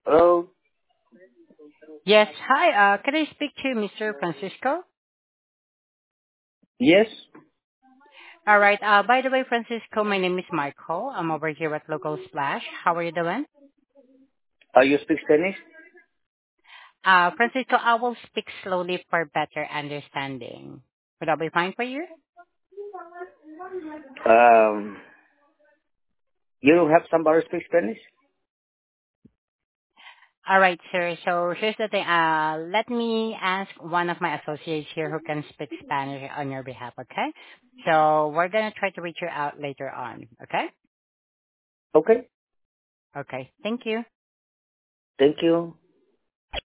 Hello? Yes. Hi. Can I speak to Mr. Francisco? Yes? All right. By the way, Francisco, my name is Michael. I'm over here at Local Splash. How are you doing? You speak Spanish? Francisco, I will speak slowly for better understanding. Would that be fine for you? Um, you don't have somebody speak Spanish? All right, sir. So here's the thing. Let me ask one of my associates here who can speak Spanish on your behalf, okay? So we're gonna try to reach you out later on, okay? Okay. Okay. Thank you. Thank you.